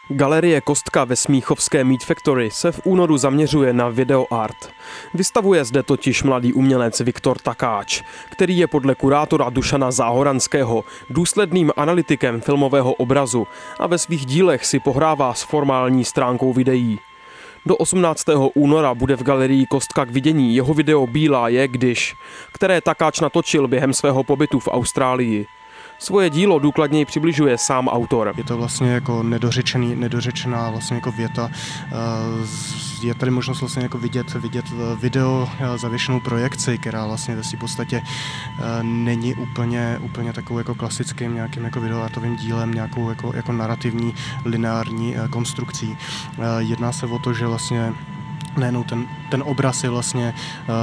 Galerie Kostka ve smíchovské Meat Factory se v únoru zaměřuje na videoart. Vystavuje zde totiž mladý umělec Viktor Takáč, který je podle kurátora Dušana Záhoranského důsledným analytikem filmového obrazu a ve svých dílech si pohrává s formální stránkou videí. Do 18. února bude v galerii Kostka k vidění jeho video Bílá je když, které Takáč natočil během svého pobytu v Austrálii. Svoje dílo důkladněji přibližuje sám autor. Je to vlastně jako nedořečená vlastně jako věta. Je tady možnost vlastně jako vidět video zavěšenou projekci, která vlastně ve své podstatě není úplně takovou jako klasickým nějakým jako videoartovým dílem, nějakou jako narrativní lineární konstrukcí. Jedná se o to, že vlastně nejenom ten obraz je vlastně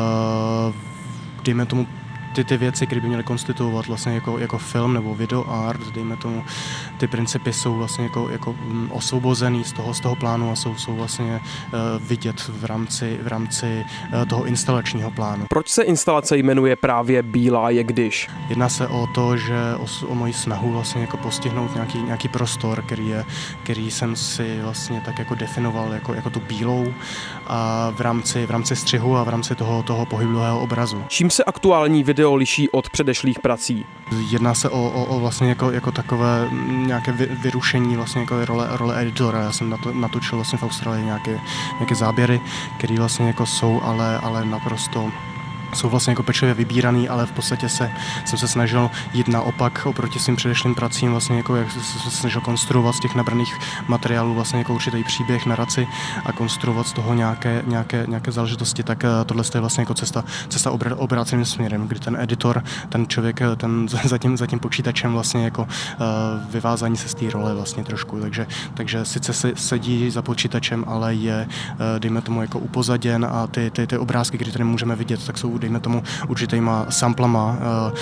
dejme tomu ty věci, které by měly konstituovat vlastně jako film nebo video art, dejme tomu, ty principy jsou vlastně jako osvobozený z toho plánu a jsou vlastně vidět v rámci toho instalačního plánu. Proč se instalace jmenuje právě Bílá je když? Jedná se o to, že o moji snahu vlastně jako postihnout nějaký prostor, který jsem si vlastně tak jako definoval jako tu bílou a v rámci střihu a v rámci toho pohybového obrazu. Čím se aktuální video liší od předešlých prací? Jedná se o vlastně jako takové nějaké vyrušení vlastně jako role editora. Já jsem natočil vlastně v Austrálii nějaké záběry, které vlastně jako jsou, ale naprosto jsou vlastně jako pečlivě vybíraný, ale v podstatě jsem se snažil jít naopak oproti svým předešlým pracím, vlastně jako jak jsem se snažil konstruovat z těch nabraných materiálů vlastně jako určitý příběh, naraci a konstruovat z toho nějaké záležitosti, tak tohle je vlastně jako cesta obráceným směrem, kdy ten editor, ten člověk, ten za tím počítačem vlastně jako vyvázání se z té role vlastně trošku, takže sice sedí za počítačem, ale je, dejme tomu, jako upozaděn a ty obrázky, které tady můžeme vidět, tak jsou dejme tomu určitýma samplama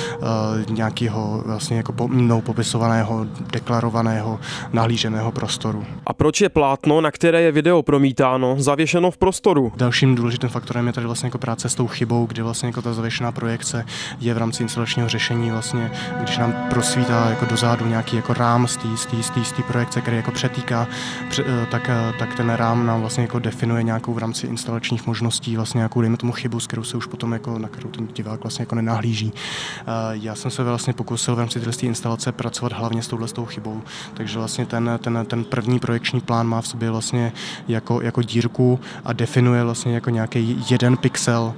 nějakého vlastně jako mnou popisovaného, deklarovaného, nahlíženého prostoru. A proč je plátno, na které je video promítáno, zavěšeno v prostoru? Dalším důležitým faktorem je tady vlastně jako práce s tou chybou, kdy vlastně jako ta zavěšená projekce je v rámci instalačního řešení vlastně, když nám prosvítá jako dozadu nějaký jako rám z té projekce, který jako přetýká, tak ten rám nám vlastně jako definuje nějakou v rámci instalačních možností vlastně nějakou dejme tomu chybu, s kterou se už potom jako na kterou ten divák vlastně jako nenahlíží. Já jsem se vlastně pokusil v rámci této instalace pracovat hlavně s touhletou chybou, takže vlastně ten první projekční plán má v sobě vlastně jako dírku a definuje vlastně jako nějaký jeden pixel,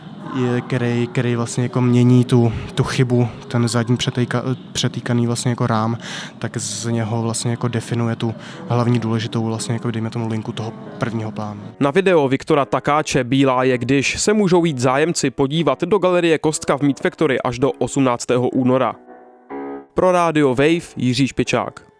který vlastně jako mění tu chybu, ten zadní přetýkaný vlastně jako rám, tak z něho vlastně jako definuje tu hlavní důležitou vlastně jako dejme tomu linku toho prvního plánu. Na video Viktora Takáče Bílá je když se můžou jít zájemci podívat do galerie Kostka v Meat Factory až do 18. února. Pro rádio Wave Jiří Špičák.